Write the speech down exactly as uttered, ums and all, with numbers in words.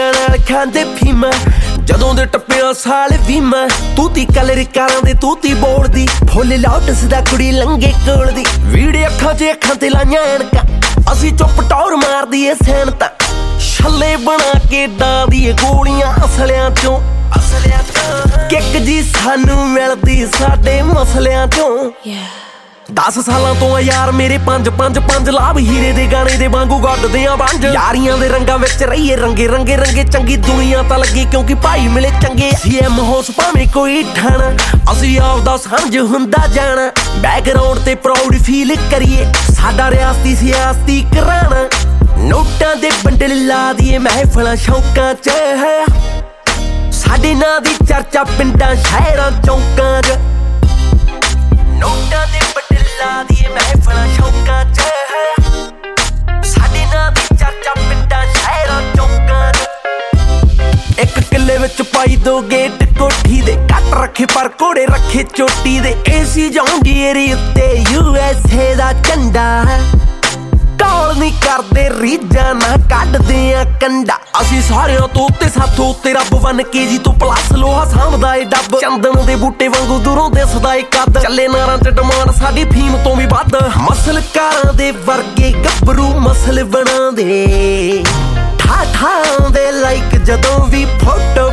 नाल खांदे फीमा जदों दे टप्पिया साल वीमा तू ती कलर कारां दे तू ती बोलदी फुल लौटस दा कुड़ी लंगे कोल दी वीड़े अखां च अखां ते लाइयां ऐनकां असी चुप टौर मारदी ए सैनतां छल्ले बना के डांदी ए गोलियां असलियां चों असलियां चों किक जी सानू मिलदी साडे मसलियां चों दस सालां तो यार मेरे पंज पंज पंज लाभ हीरे दे गाने दे वांगू गड्डदे आ बंज यारियां दे रंगां विच रहीए रंगे रंगे रंगे चंगी दुनिया तां लगी क्योंकि भाई मिले चंगे सीएम होस भावें कोई ठाणा असीं आपदा समझ हुंदा जाना बैकग्राउंड ते प्राउड फील करिए साडा रियासती सियासती कराना नोटां दे बंडल ला दिए महफिलां शौकां च है साडे नां दी चर्चा पिंडां शहरां चौकां च नोटां दे ला दिए महफिलां शौकां च है साडे नां दी चर्चा पिंडां शहरां चौकां च इक किले विच पाई दो गेट कोठी दे कट रखे पर घोड़े रखे चोटी दे एसी जौंगीरी उत्ते यूएसए दा झंडा कौल नहीं करदे रीझां ना कड्डदे आ कंडा असीं सारियां तो उत्ते साथों उत्ते रब वन के जी तो प्लस लोहा सामदा ए डब चंदन दे बूटे वांगू दूरों दिसदा ए कद चले नारां च डिमांड साडी फीम तो भी वध मसल कारां दे वर्गे गब्बरू मसल बनांदे ठा ठा दे लाइक जदों भी फोटो